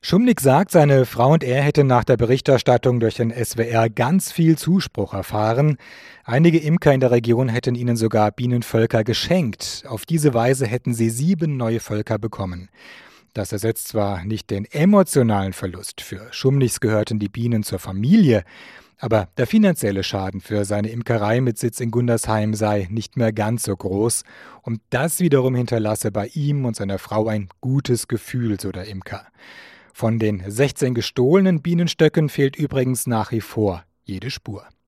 Schumnick sagt, seine Frau und er hätten nach der Berichterstattung durch den SWR ganz viel Zuspruch erfahren. Einige Imker in der Region hätten ihnen sogar Bienenvölker geschenkt. Auf diese Weise hätten sie 7 neue Völker bekommen. Das ersetzt zwar nicht den emotionalen Verlust, für Schumnichs gehörten die Bienen zur Familie, aber der finanzielle Schaden für seine Imkerei mit Sitz in Gundersheim sei nicht mehr ganz so groß. Und das wiederum hinterlasse bei ihm und seiner Frau ein gutes Gefühl, so der Imker. Von den 16 gestohlenen Bienenstöcken fehlt übrigens nach wie vor jede Spur.